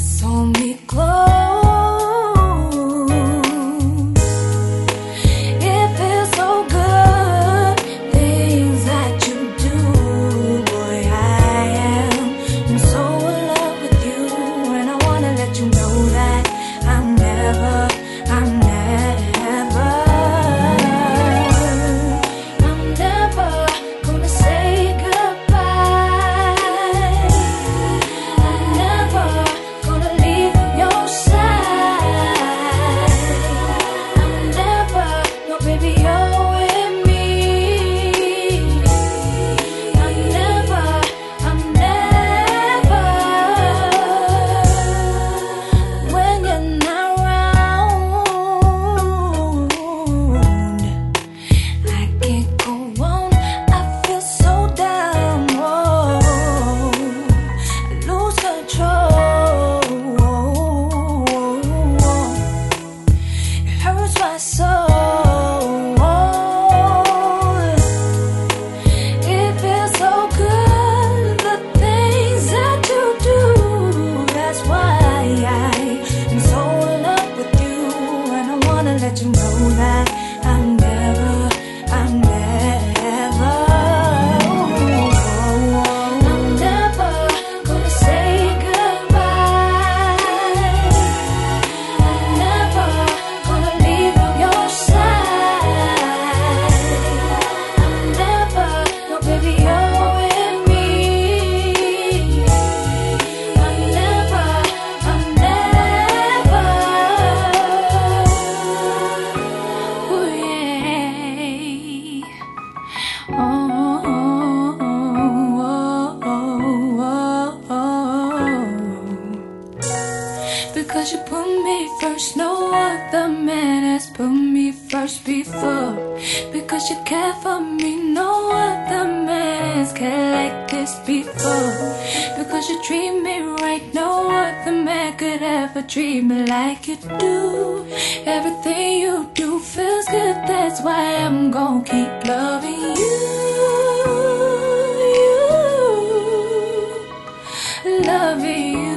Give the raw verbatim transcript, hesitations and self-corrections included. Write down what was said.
saw me close. It feels so good, things that you do, boy. I am I'm so in love with you, and I wanna let you know that I'm never, I'm never, I'm never gonna say goodbye. I'm never gonna leave your side. I'm never, no baby, you're with me. I'm never, I'm never, when you're not around, I can't go on, I feel so down, whoa, I lose control, it hurts my soul, it feels so good, the things that you do, that's why I'm so in love with you, and I wanna let you know that I'm never, I'm never, I'm never gonna say goodbye. I'm never gonna leave your side. I'm never, no baby, you're with me. I'm never, I'm never, ooh yeah. Oh, oh, oh, oh, oh. Because you put me first, no other man has put me first before. Because you care for me, no other man has cared like this before. Because you treat me right, no other man could ever treat me like you do. Everything you do feels good, that's why I'm gonna keep loving you, you, loving you.